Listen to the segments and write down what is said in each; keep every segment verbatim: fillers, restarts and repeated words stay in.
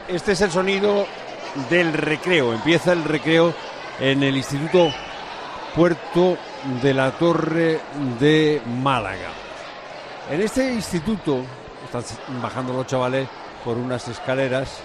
Este es el sonido del recreo. Empieza el recreo en el Instituto Puerto de la Torre de Málaga. En este instituto están bajando los chavales por unas escaleras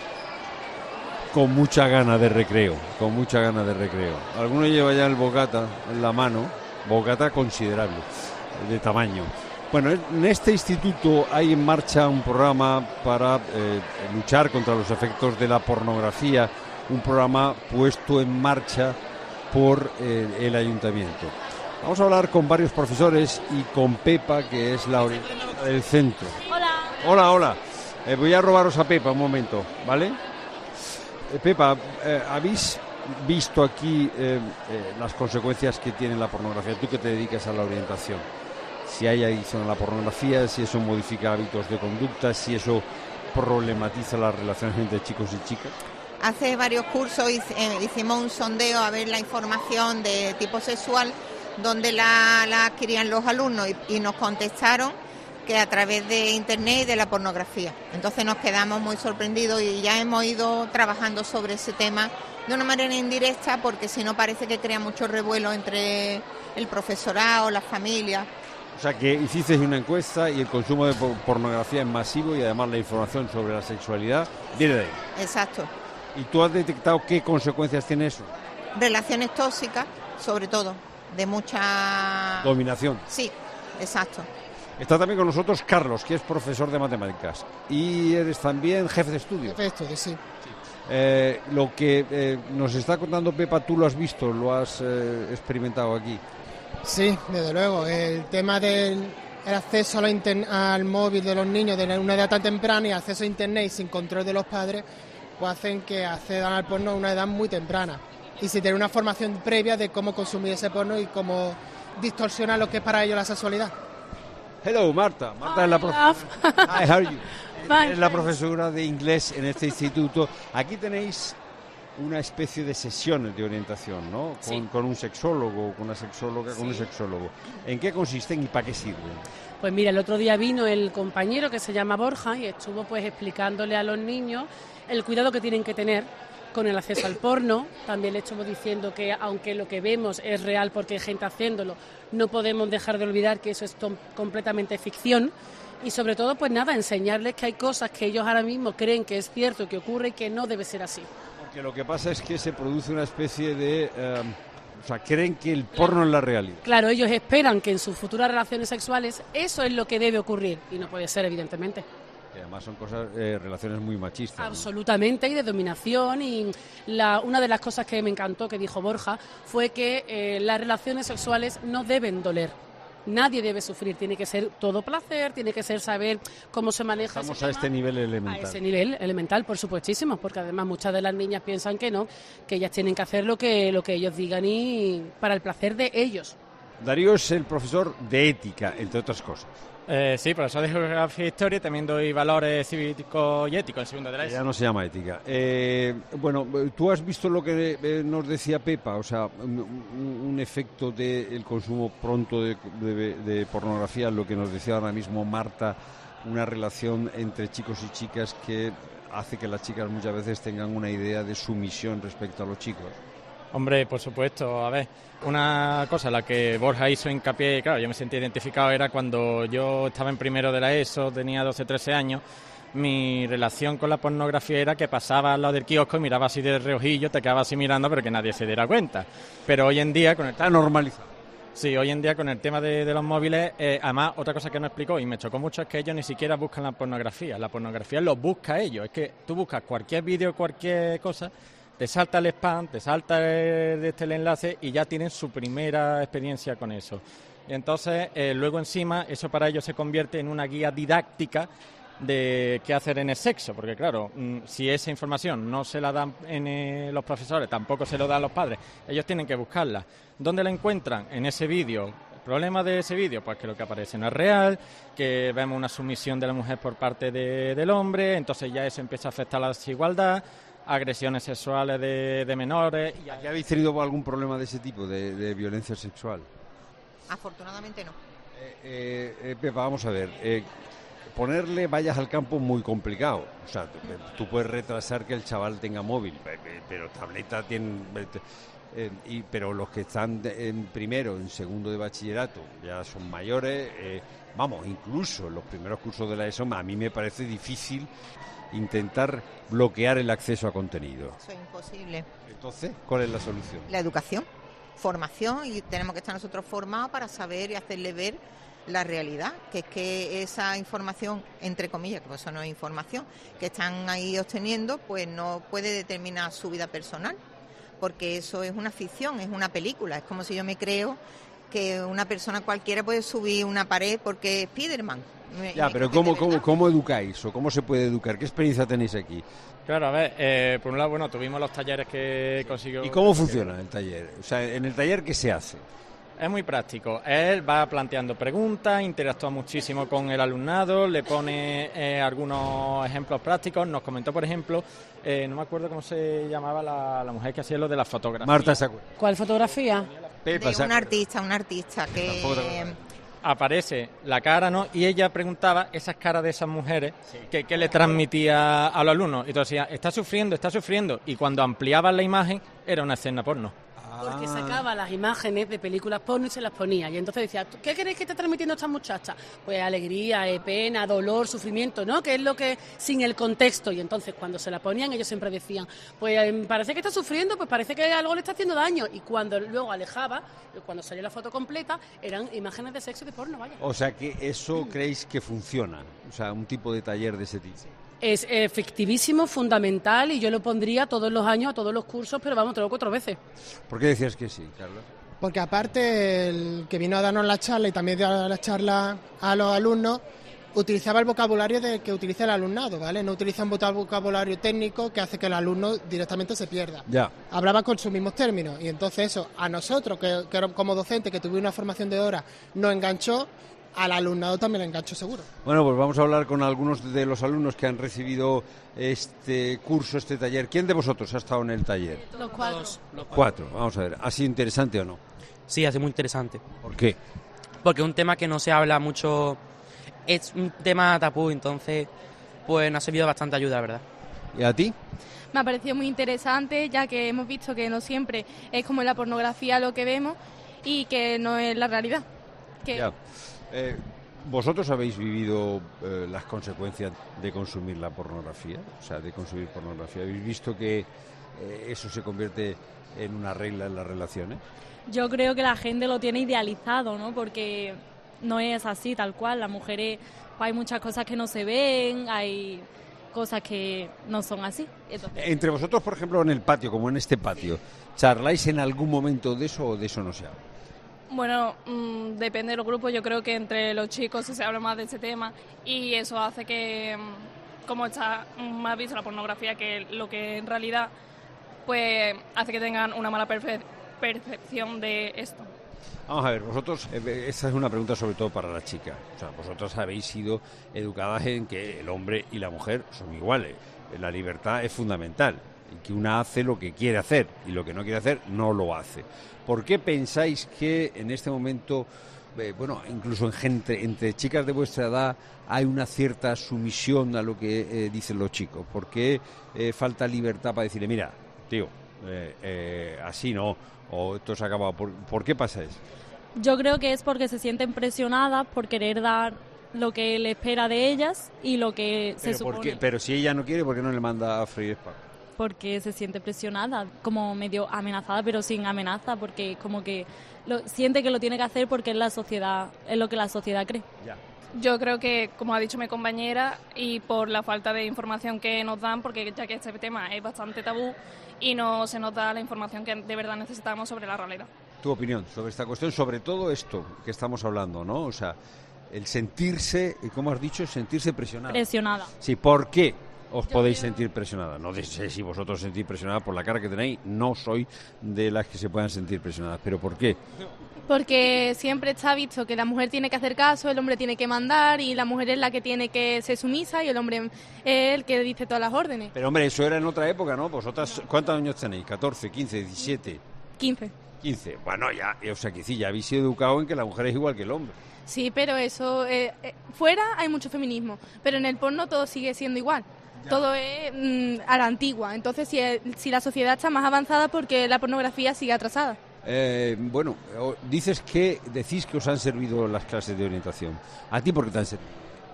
con mucha gana de recreo, con mucha gana de recreo. Algunos llevan ya el bocata en la mano, bocata considerable de tamaño. Bueno, en este instituto hay en marcha un programa para eh, luchar contra los efectos de la pornografía, un programa puesto en marcha por eh, el ayuntamiento. Vamos a hablar con varios profesores y con Pepa, que es la orientadora del centro. Hola. Hola, hola. Eh, voy a robaros a Pepa un momento, ¿vale? Eh, Pepa, eh, ¿habéis visto aquí eh, eh, las consecuencias que tiene la pornografía? Tú que te dedicas a la orientación. Si hay adicción a la pornografía, si eso modifica hábitos de conducta, si eso problematiza las relaciones entre chicos y chicas. Hace varios cursos hicimos un sondeo a ver la información de tipo sexual, donde la, la adquirían los alumnos y, y nos contestaron que a través de internet y de la pornografía. Entonces nos quedamos muy sorprendidos y ya hemos ido trabajando sobre ese tema de una manera indirecta, porque si no parece que crea mucho revuelo entre el profesorado, las familias. O sea, que hicisteis una encuesta y el consumo de pornografía es masivo y además la información sobre la sexualidad viene de ahí. Exacto. ¿Y tú has detectado qué consecuencias tiene eso? Relaciones tóxicas, sobre todo, de mucha... Dominación. Sí, exacto. Está también con nosotros Carlos, que es profesor de matemáticas. Y eres también jefe de estudio. Jefe de estudio, sí. Eh, lo que eh, nos está contando Pepa, tú lo has visto, lo has eh, experimentado aquí. Sí, desde luego. El tema del el acceso a la inter- al móvil de los niños de una edad tan temprana y acceso a internet y sin control de los padres, pues hacen que accedan al porno a una edad muy temprana. Y sin tener una formación previa de cómo consumir ese porno y cómo distorsionar lo que es para ellos la sexualidad. Hello, Marta. Marta es la profesora. Hi, how are you? Es la profesora de inglés en este instituto. Aquí tenéis una especie de sesiones de orientación, ¿no? Con, sí. con un sexólogo, con una sexóloga, sí. con un sexólogo. ¿En qué consisten y para qué sirven? Pues mira, el otro día vino el compañero que se llama Borja y estuvo pues explicándole a los niños el cuidado que tienen que tener con el acceso al porno. También le estuvo diciendo que aunque lo que vemos es real porque hay gente haciéndolo, no podemos dejar de olvidar que eso es tom- completamente ficción. Y sobre todo, pues nada, enseñarles que hay cosas que ellos ahora mismo creen que es cierto, que ocurre y que no debe ser así. Porque lo que pasa es que se produce una especie de... Eh, o sea, creen que el porno es la realidad. Claro, ellos esperan que en sus futuras relaciones sexuales eso es lo que debe ocurrir. Y no puede ser, evidentemente. Y además son cosas, eh, relaciones muy machistas. Absolutamente, ¿no? Y de dominación. Y la, una de las cosas que me encantó que dijo Borja fue que eh, las relaciones sexuales no deben doler. Nadie debe sufrir, tiene que ser todo placer, tiene que ser saber cómo se maneja. Estamos ese a tema. este nivel elemental. A ese nivel elemental, por supuestísimo, porque además muchas de las niñas piensan que no, que ellas tienen que hacer lo que, lo que ellos digan y para el placer de ellos. Darío es el profesor de ética, entre otras cosas. Eh, sí, profesor de Geografía e Historia, también doy valores cívicos y éticos en segundo de la ESO. Ya no se llama ética. Eh, bueno, tú has visto lo que eh, nos decía Pepa, o sea, un, un efecto del consumo pronto de, de, de pornografía, lo que nos decía ahora mismo Marta, una relación entre chicos y chicas que hace que las chicas muchas veces tengan una idea de sumisión respecto a los chicos. Hombre, por supuesto, a ver, una cosa en la que Borja hizo hincapié, claro, yo me sentí identificado, era cuando yo estaba en primero de la ESO, tenía doce, trece años, mi relación con la pornografía era que pasaba al lado del kiosco y miraba así de reojillo, te quedaba así mirando, pero que nadie se diera cuenta. Pero hoy en día, con el... Está normalizado. Sí, hoy en día con el tema de, de los móviles, eh, además otra cosa que no explicó y me chocó mucho es que ellos ni siquiera buscan la pornografía, la pornografía los busca ellos, es que tú buscas cualquier vídeo, cualquier cosa, te salta el spam, te salta el, este, el enlace y ya tienen su primera experiencia con eso. Y entonces, eh, luego encima, eso para ellos se convierte en una guía didáctica de qué hacer en el sexo, porque claro, mmm, si esa información no se la dan en, eh, los profesores, tampoco se lo dan los padres, ellos tienen que buscarla. ¿Dónde la encuentran? En ese vídeo. ¿El problema de ese vídeo? Pues que lo que aparece no es real, que vemos una sumisión de la mujer por parte de, del hombre, entonces ya eso empieza a afectar la desigualdad, agresiones sexuales de, de menores. Y ¿aquí habéis tenido algún problema de ese tipo, de, de violencia sexual? Afortunadamente no. Eh, eh, Pepa, vamos a ver. Eh, ponerle vallas al campo muy complicado. O sea, tú puedes retrasar que el chaval tenga móvil, pero tableta tiene... Eh, y, pero los que están de, en primero, en segundo de bachillerato, ya son mayores, eh, vamos, incluso en los primeros cursos de la ESO, a mí me parece difícil intentar bloquear el acceso a contenido. Eso es imposible. Entonces, ¿cuál es la solución? La educación, formación, y tenemos que estar nosotros formados para saber y hacerle ver la realidad, que es que esa información, entre comillas, que pues eso no es información, que están ahí obteniendo, pues no puede determinar su vida personal, porque eso es una ficción, es una película. Es como si yo me creo que una persona cualquiera puede subir una pared porque es Spiderman. Ya, pero ¿cómo, cómo, ¿cómo educáis o cómo se puede educar? ¿Qué experiencia tenéis aquí? Claro, a ver, eh, por un lado, bueno, tuvimos los talleres que consiguió... ¿Y cómo funciona el taller? O sea, en el taller, ¿qué se hace? Es muy práctico. Él va planteando preguntas, interactúa muchísimo con el alumnado, le pone eh, algunos ejemplos prácticos. Nos comentó, por ejemplo, eh, no me acuerdo cómo se llamaba la, la mujer que hacía lo de la fotografía. Marta se acuerda. ¿Cuál fotografía? De un artista, un artista que... Aparece la cara, ¿no? Y ella preguntaba esas caras de esas mujeres, sí. que, que le transmitía a los alumnos. Y entonces decía, está sufriendo, está sufriendo. Y cuando ampliaban la imagen, era una escena porno. Porque sacaba las imágenes de películas porno y se las ponía. Y entonces decía, ¿qué queréis que esté transmitiendo esta muchacha? Pues alegría, eh, pena, dolor, sufrimiento, ¿no? Que es lo que, sin el contexto. Y entonces cuando se la ponían, ellos siempre decían, pues eh, parece que está sufriendo, pues parece que algo le está haciendo daño. Y cuando luego alejaba, cuando salió la foto completa, eran imágenes de sexo y de porno, vaya. O sea que eso creéis que funciona, o sea, un tipo de taller de ese tipo. Es efectivísimo, fundamental, y yo lo pondría todos los años a todos los cursos, pero vamos, tres o cuatro veces. ¿Por qué decías que sí, Carlos? Porque aparte, el que vino a darnos la charla y también dio la charla a los alumnos, utilizaba el vocabulario de que utiliza el alumnado, ¿vale? No utiliza un vocabulario técnico que hace que el alumno directamente se pierda. Ya. Hablaba con sus mismos términos, y entonces eso, a nosotros, que, que como docente, que tuvimos una formación de horas, nos enganchó. Al alumnado también le engancho seguro. Bueno, pues vamos a hablar con algunos de los alumnos que han recibido este curso, este taller. ¿Quién de vosotros ha estado en el taller? Los cuatro. Los cuatro. Cuatro, vamos a ver. ¿Ha sido interesante o no? Sí, ha sido muy interesante. ¿Por qué? Porque es un tema que no se habla mucho, es un tema tabú, entonces pues nos ha servido bastante ayuda, ¿verdad? ¿Y a ti? Me ha parecido muy interesante, ya que hemos visto que no siempre es como en la pornografía lo que vemos y que no es la realidad. Que... Ya. Eh, ¿Vosotros habéis vivido eh, las consecuencias de consumir la pornografía? O sea, de consumir pornografía. ¿Habéis visto que eh, eso se convierte en una regla en las relaciones? Yo creo que la gente lo tiene idealizado, ¿no? Porque no es así, tal cual. Las mujeres, pues hay muchas cosas que no se ven, hay cosas que no son así. Entonces... Entre vosotros, por ejemplo, en el patio, como en este patio, ¿charláis en algún momento de eso o de eso no se habla? Bueno, mmm, depende del grupo. Yo creo que entre los chicos se habla más de ese tema y eso hace que, como está más visto la pornografía que lo que en realidad, pues hace que tengan una mala perfe- percepción de esto. Vamos a ver, vosotros, eh, esta es una pregunta sobre todo para la chica. O sea, vosotros habéis sido educadas en que el hombre y la mujer son iguales. La libertad es fundamental. Y que una hace lo que quiere hacer y lo que no quiere hacer no lo hace. ¿Por qué pensáis que en este momento, eh, bueno, incluso en gente, entre chicas de vuestra edad hay una cierta sumisión a lo que eh, dicen los chicos? ¿Por qué eh, falta libertad para decirle, mira, tío, eh, eh, así no, o esto se ha acabado? ¿Por, ¿por qué pasa eso? Yo creo que es porque se sienten presionadas por querer dar lo que le espera de ellas y lo que se pero, supone. ¿por qué? Pero si ella no quiere, ¿por qué no le manda a freír espárragos? Porque se siente presionada, como medio amenazada, pero sin amenaza, porque como que lo, siente que lo tiene que hacer porque es la sociedad, es lo que la sociedad cree. Ya. Yo creo que, como ha dicho mi compañera, y por la falta de información que nos dan, porque ya que este tema es bastante tabú y no se nos da la información que de verdad necesitamos sobre la realidad. Tu opinión sobre esta cuestión, sobre todo esto que estamos hablando, ¿no? O sea, el sentirse, ¿cómo has dicho? Sentirse presionada. Presionada. Sí, ¿por qué os podéis sentir presionada? No sé si vosotros os sentís presionada por la cara que tenéis, no soy de las que se puedan sentir presionadas, pero ¿por qué? Porque siempre está visto que la mujer tiene que hacer caso, el hombre tiene que mandar y la mujer es la que tiene que ser sumisa y el hombre es el que dice todas las órdenes. Pero hombre, eso era en otra época, ¿no? Vosotras, ¿cuántos años tenéis? ¿catorce, quince, diecisiete? quince. quince. Bueno, ya, o sea que sí, ya habéis sido educados en que la mujer es igual que el hombre. Sí, pero eso, eh, eh, fuera hay mucho feminismo, pero en el porno todo sigue siendo igual. Ya. Todo es mm, a la antigua. Entonces, si, si la sociedad está más avanzada, porque la pornografía sigue atrasada. Eh, bueno, dices que decís que os han servido las clases de orientación. ¿A ti por qué te han servido?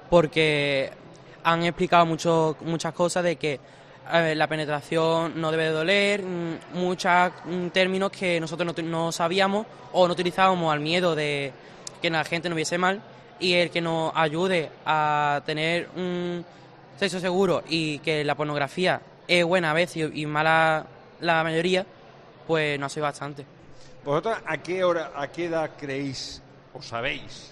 Porque han explicado mucho, muchas cosas de que eh, la penetración no debe de doler, muchos términos que nosotros no, no sabíamos o no utilizábamos al miedo de que la gente nos viese mal, y el que nos ayude a tener un sexo seguro y que la pornografía es buena a veces y mala la mayoría, pues nos ha sido bastante. ¿Vosotros a qué hora, a qué edad creéis o sabéis,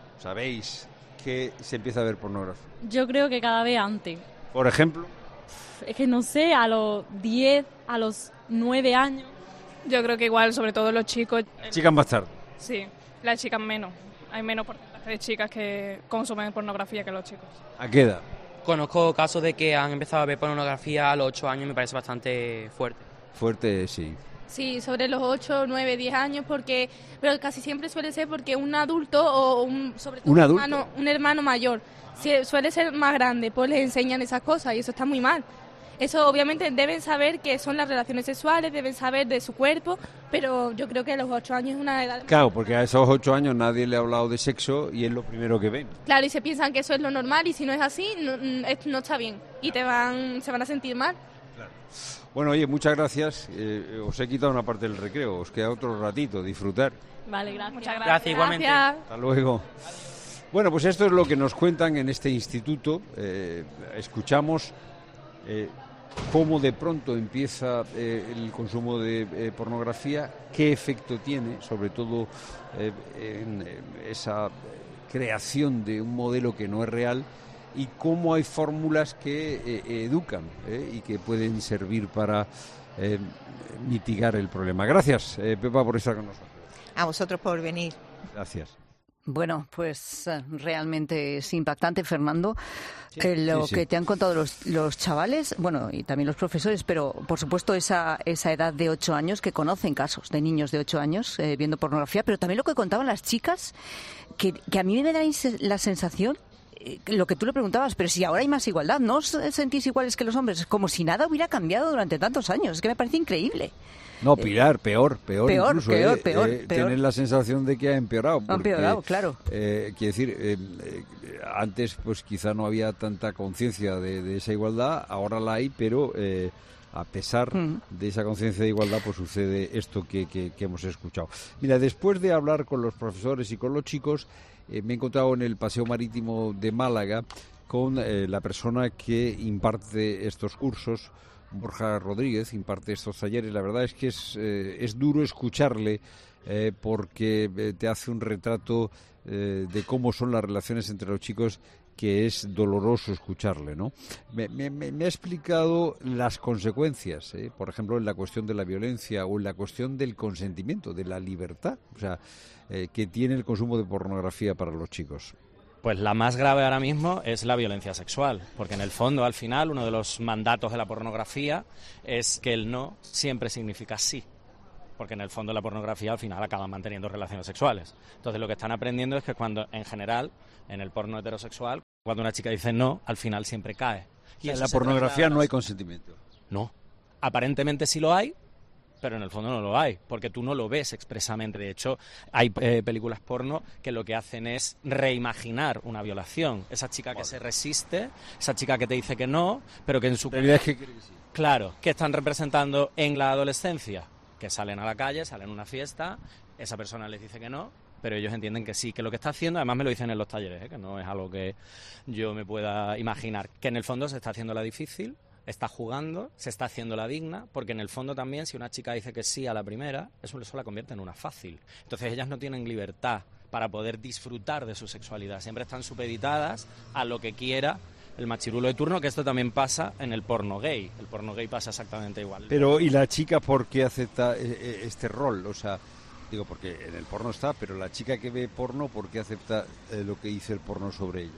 sabéis que se empieza a ver pornografía? Yo creo que cada vez antes. Por ejemplo. Es que no sé, a los diez, a los nueve años. Yo creo que igual, sobre todo los chicos. Chicas más tarde. Sí, las chicas menos. Hay menos porcentaje de chicas que consumen pornografía que los chicos. ¿A qué edad? Conozco casos de que han empezado a ver pornografía a los ocho años y me parece bastante fuerte. Fuerte, sí. Sí, sobre los ocho, nueve, diez años, porque pero casi siempre suele ser porque un adulto o un, sobre todo ¿Un, un, adulto? hermano, un hermano mayor suele ser más grande, pues les enseñan esas cosas y eso está muy mal. Eso obviamente deben saber que son las relaciones sexuales, deben saber de su cuerpo, pero yo creo que a los ocho años es una edad... Claro, porque a esos ocho años nadie le ha hablado de sexo y es lo primero que ven. Claro, y se piensan que eso es lo normal y si no es así, no, no está bien y te van, se van a sentir mal. Claro. Bueno, oye, muchas gracias. Eh, os he quitado una parte del recreo, os queda otro ratito, disfrutar. Vale, gracias. Muchas gracias. Gracias, igualmente. Gracias. Hasta luego. Bueno, pues esto es lo que nos cuentan en este instituto. Eh, escuchamos eh, cómo de pronto empieza eh, el consumo de eh, pornografía, qué efecto tiene, sobre todo eh, en eh, esa creación de un modelo que no es real, y cómo hay fórmulas que eh, educan eh, y que pueden servir para eh, mitigar el problema. Gracias, eh, Pepa, por estar con nosotros. A vosotros por venir. Gracias. Bueno, pues realmente es impactante, Fernando, sí, eh, lo sí, sí. que te han contado los, los chavales, bueno, y también los profesores, pero por supuesto esa, esa edad de ocho años, que conocen casos de niños de ocho años eh, viendo pornografía, pero también lo que contaban las chicas, que, que a mí me da la sensación, eh, lo que tú le preguntabas, pero si ahora hay más igualdad, ¿no os sentís iguales que los hombres? Como si nada hubiera cambiado durante tantos años, es que me parece increíble. No, Pilar, peor, peor, peor, incluso. Peor, eh, peor, eh, peor. Tienes la sensación de que ha empeorado. Porque, ha empeorado, claro. Eh, quiero decir, eh, eh, antes pues quizá no había tanta conciencia de, de esa igualdad, ahora la hay, pero eh, a pesar mm. de esa conciencia de igualdad, pues sucede esto que, que, que hemos escuchado. Mira, después de hablar con los profesores y con los chicos, eh, me he encontrado en el Paseo Marítimo de Málaga con eh, la persona que imparte estos cursos, Borja Rodríguez, imparte estos talleres. La verdad es que es, eh, es duro escucharle eh, porque eh, te hace un retrato eh, de cómo son las relaciones entre los chicos, que es doloroso escucharle, ¿no? Me, me, me ha explicado las consecuencias, ¿eh? Por ejemplo, en la cuestión de la violencia o en la cuestión del consentimiento, de la libertad, o sea, eh, que tiene el consumo de pornografía para los chicos. Pues la más grave ahora mismo es la violencia sexual, porque en el fondo, al final, uno de los mandatos de la pornografía es que el no siempre significa sí, porque en el fondo la pornografía al final acaba manteniendo relaciones sexuales. Entonces lo que están aprendiendo es que cuando, en general, en el porno heterosexual, cuando una chica dice no, al final siempre cae. Y en la pornografía no hay consentimiento. No, aparentemente sí lo hay, pero en el fondo no lo hay, porque tú no lo ves expresamente. De hecho, hay eh, películas porno que lo que hacen es reimaginar una violación. Esa chica que se resiste, esa chica que te dice que no, pero que en su... realidad es que quiere que sí. Claro, que están representando en la adolescencia, que salen a la calle, salen a una fiesta, esa persona les dice que no, pero ellos entienden que sí, que lo que está haciendo, además me lo dicen en los talleres, ¿eh? Que no es algo que yo me pueda imaginar, que en el fondo se está haciendo la difícil, está jugando, se está haciendo la digna, porque en el fondo también si una chica dice que sí a la primera, eso, eso la convierte en una fácil. Entonces ellas no tienen libertad para poder disfrutar de su sexualidad, siempre están supeditadas a lo que quiera el machirulo de turno, que esto también pasa en el porno gay. El porno gay pasa exactamente igual. Pero, ¿y la chica por qué acepta este rol? O sea, digo, porque en el porno está, pero la chica que ve porno, ¿por qué acepta eh, lo que dice el porno sobre ella?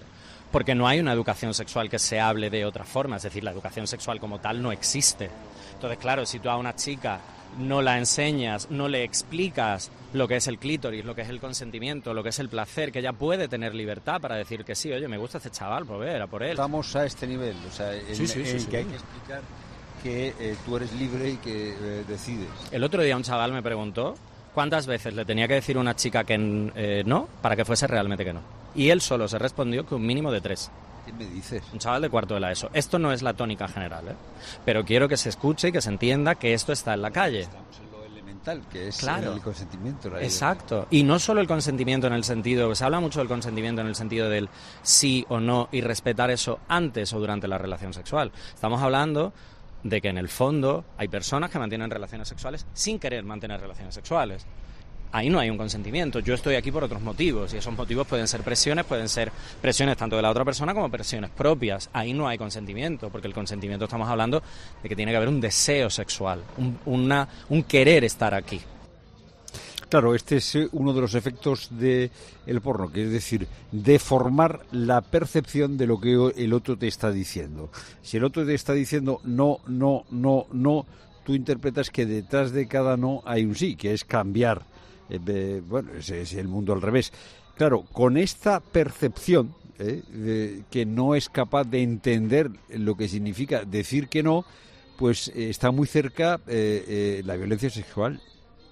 porque no hay una educación sexual que se hable de otra forma, es decir, la educación sexual como tal no existe. Entonces, claro, si tú a una chica no la enseñas, no le explicas lo que es el clítoris, lo que es el consentimiento, lo que es el placer, que ella puede tener libertad para decir que sí, oye, me gusta este chaval, pues ver, a por él. Estamos a este nivel, o sea, en, sí, sí, sí, en sí. que hay que explicar que eh, tú eres libre y que eh, decides. El otro día un chaval me preguntó cuántas veces le tenía que decir a una chica que eh, no para que fuese realmente que no. Y él solo se respondió que un mínimo de tres. ¿Qué me dices? Un chaval de cuarto de la ESO. Esto no es la tónica general, ¿eh? Pero quiero que se escuche y que se entienda que esto está en la calle. Estamos en lo elemental, que es claro. el consentimiento. La Exacto. Y no solo el consentimiento en el sentido, se habla mucho del consentimiento en el sentido del sí o no y respetar eso antes o durante la relación sexual. Estamos hablando de que en el fondo hay personas que mantienen relaciones sexuales sin querer mantener relaciones sexuales. Ahí no hay un consentimiento. Yo estoy aquí por otros motivos y esos motivos pueden ser presiones, pueden ser presiones tanto de la otra persona como presiones propias. Ahí no hay consentimiento, porque el consentimiento estamos hablando de que tiene que haber un deseo sexual, un, una, un querer estar aquí. Claro, este es uno de los efectos del porno, que es decir, deformar la percepción de lo que el otro te está diciendo. Si el otro te está diciendo no, no, no, no, tú interpretas que detrás de cada no hay un sí, que es cambiar. Eh, bueno, ese es el mundo al revés. Claro, con esta percepción eh, de, que no es capaz de entender lo que significa decir que no, pues eh, está muy cerca eh, eh, la violencia sexual.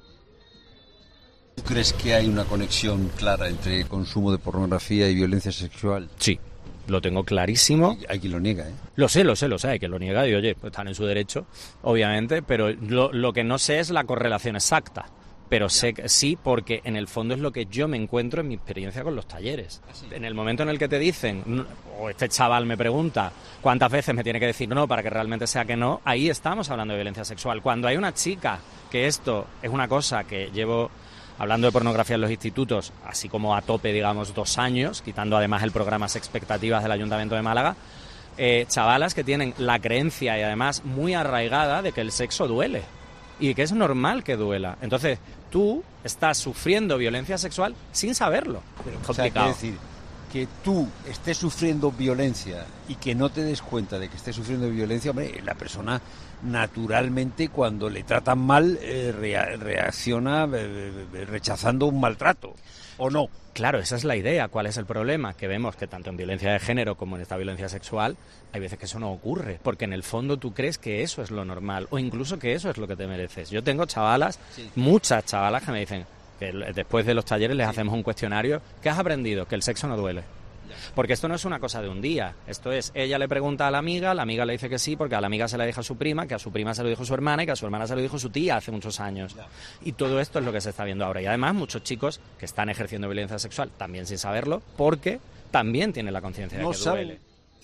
¿Tú crees que hay una conexión clara entre consumo de pornografía y violencia sexual? Sí, lo tengo clarísimo. Hay, hay quien lo niega, ¿eh? Lo sé, lo sé, lo sé, hay quien lo niega y oye, pues están en su derecho, obviamente, pero lo, lo que no sé es la correlación exacta. Pero sé que sí, porque en el fondo es lo que yo me encuentro en mi experiencia con los talleres. En el momento en el que te dicen, o este chaval me pregunta cuántas veces me tiene que decir no para que realmente sea que no, ahí estamos hablando de violencia sexual. Cuando hay una chica, que esto es una cosa que llevo hablando de pornografía en los institutos, así como a tope, digamos, dos años, quitando además el programa Expectativas del Ayuntamiento de Málaga, eh, chavalas que tienen la creencia y además muy arraigada de que el sexo duele y que es normal que duela. Entonces, tú estás sufriendo violencia sexual sin saberlo. Pero, es complicado. O sea, quiere decir, que tú estés sufriendo violencia y que no te des cuenta de que estés sufriendo violencia, hombre, la persona naturalmente cuando le tratan mal eh, rea- reacciona eh, rechazando un maltrato, ¿o no? Claro, esa es la idea. ¿Cuál es el problema? Que vemos que tanto en violencia de género como en esta violencia sexual hay veces que eso no ocurre, porque en el fondo tú crees que eso es lo normal o incluso que eso es lo que te mereces. Yo tengo chavalas, sí. muchas chavalas que me dicen que después de los talleres les sí. hacemos un cuestionario. ¿Qué has aprendido? Que el sexo no duele. Porque esto no es una cosa de un día, esto es, ella le pregunta a la amiga, la amiga le dice que sí, porque a la amiga se la dijo a su prima, que a su prima se lo dijo su hermana y que a su hermana se lo dijo su tía hace muchos años. Y todo esto es lo que se está viendo ahora. Y además muchos chicos que están ejerciendo violencia sexual, también sin saberlo, porque también tienen la conciencia de no que saben. duele.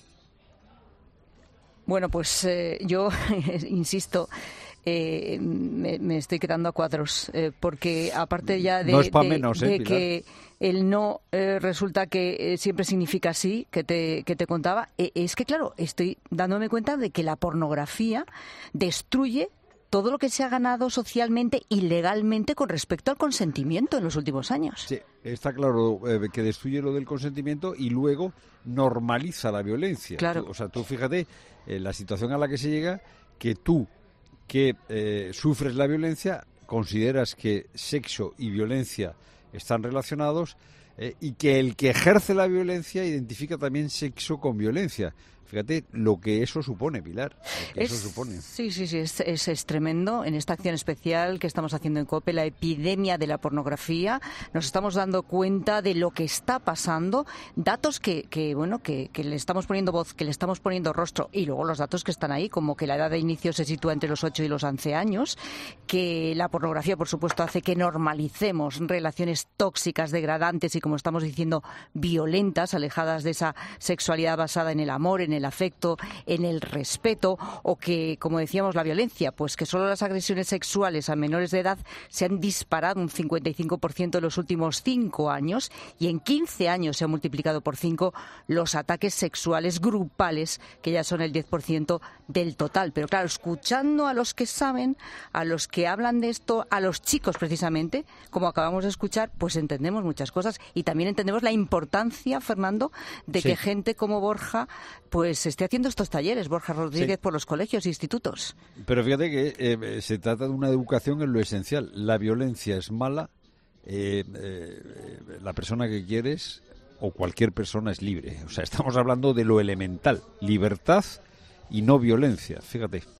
Bueno, pues eh, yo insisto... Eh, me, me estoy quedando a cuadros, eh, porque aparte ya de, no es pa de, menos, de eh, que el no eh, resulta que eh, siempre significa sí, que te, que te contaba, eh, es que claro, estoy dándome cuenta de que la pornografía destruye todo lo que se ha ganado socialmente y legalmente con respecto al consentimiento en los últimos años. Sí, está claro eh, que destruye lo del consentimiento y luego normaliza la violencia. Claro. Tú, o sea, tú fíjate eh, la situación a la que se llega, que tú que eh, sufres la violencia, consideras que sexo y violencia están relacionados eh, y que el que ejerce la violencia identifica también sexo con violencia. Fíjate lo que eso supone, Pilar. Lo que es, eso supone. Sí, sí, sí, es, es, es tremendo. En esta acción especial que estamos haciendo en COPE, la epidemia de la pornografía, nos estamos dando cuenta de lo que está pasando, datos que, que bueno, que, que le estamos poniendo voz, que le estamos poniendo rostro, y luego los datos que están ahí, como que la edad de inicio se sitúa entre los ocho y los once años, que la pornografía, por supuesto, hace que normalicemos relaciones tóxicas, degradantes y, como estamos diciendo, violentas, alejadas de esa sexualidad basada en el amor, en el afecto, en el respeto, o que, como decíamos, la violencia, pues que solo las agresiones sexuales a menores de edad se han disparado un cincuenta y cinco por ciento en los últimos cinco años y en quince años se han multiplicado por cinco los ataques sexuales grupales, que ya son el diez por ciento del total. Pero claro, escuchando a los que saben, a los que hablan de esto, a los chicos precisamente, como acabamos de escuchar, pues entendemos muchas cosas y también entendemos la importancia, Fernando, de sí. que gente como Borja pues esté haciendo estos talleres, Borja Rodríguez, sí. por los colegios e institutos. Pero fíjate que eh, se trata de una educación en lo esencial. La violencia es mala, eh, eh, la persona que quieres o cualquier persona es libre. O sea, estamos hablando de lo elemental, libertad y no violencia, fíjate.